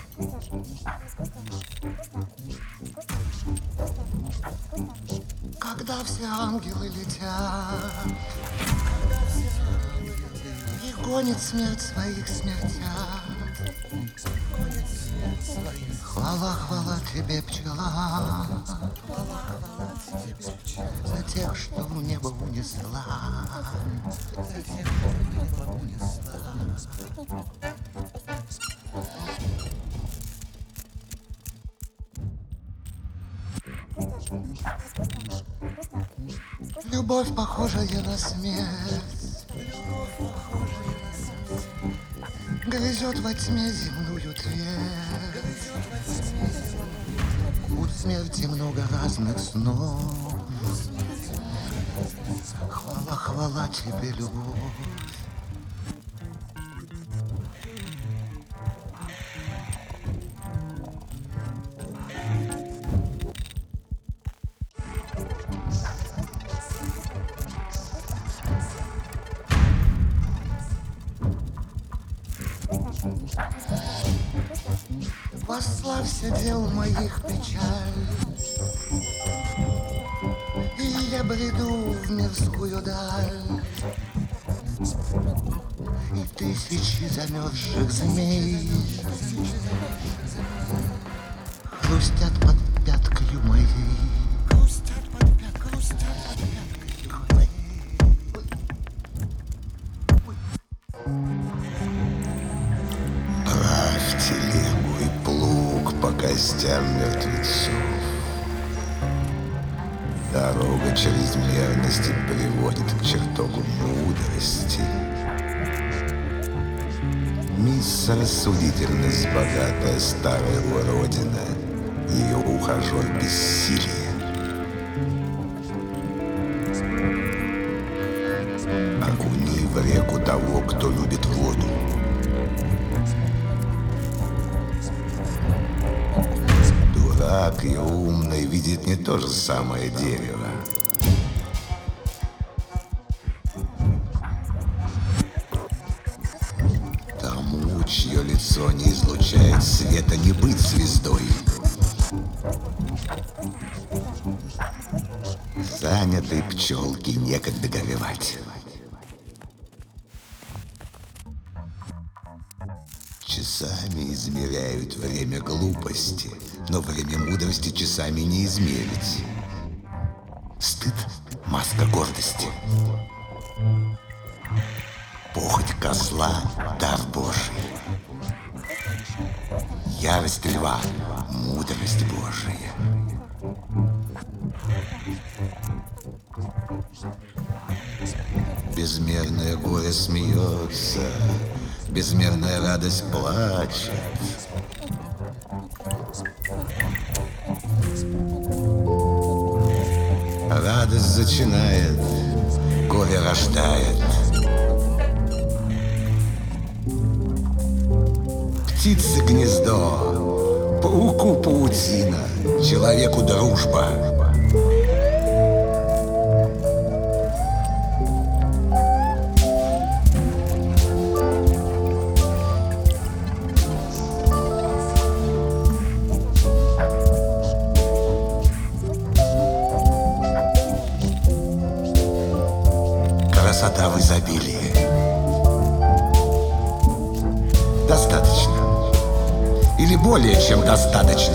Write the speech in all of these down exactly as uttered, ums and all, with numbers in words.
Когда все ангелы летят и гонит смерть своих смертят. Хвала, хвала тебе, пчела, за тех, что в небо унесла. За тех, что в небо унесла. Любовь, похожая на смерть, грызет во тьме земную твердь. У смерти много разных снов. Хвала, хвала тебе, любовь. Пославься дел моих печаль, и я бреду в мирскую даль, и тысячи замерзших змей хрустят под пяткою моей. Хрустят под пяткою, хрустят под пяткою моей. Правь телегу и плуг по костям мертвецов. Дорога чрезмерности приводит к чертогу мудрости. Мисс Рассудительность, богатая старая уродина, ее ухажер бессилие. Окуни в реку того, кто любит воду. Дурак и умный видит не то же самое дерево. Тому, чье лицо не излучает света, не быть звездой. Занятой пчелке некогда горевать. Часами измеряют время глупости, но время мудрости часами не измерить. Стыд — маска гордости. Похоть козла — дар Божий. Ярость льва — мудрость Божия. Безмерное горе смеется, безмерная радость плачет. Радость зачинает, горе рождает. Птице гнездо, пауку паутина, человеку дружба. Красота в изобилии. Достаточно. Или более чем достаточно.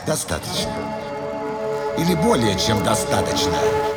Достаточно. Или более чем достаточно.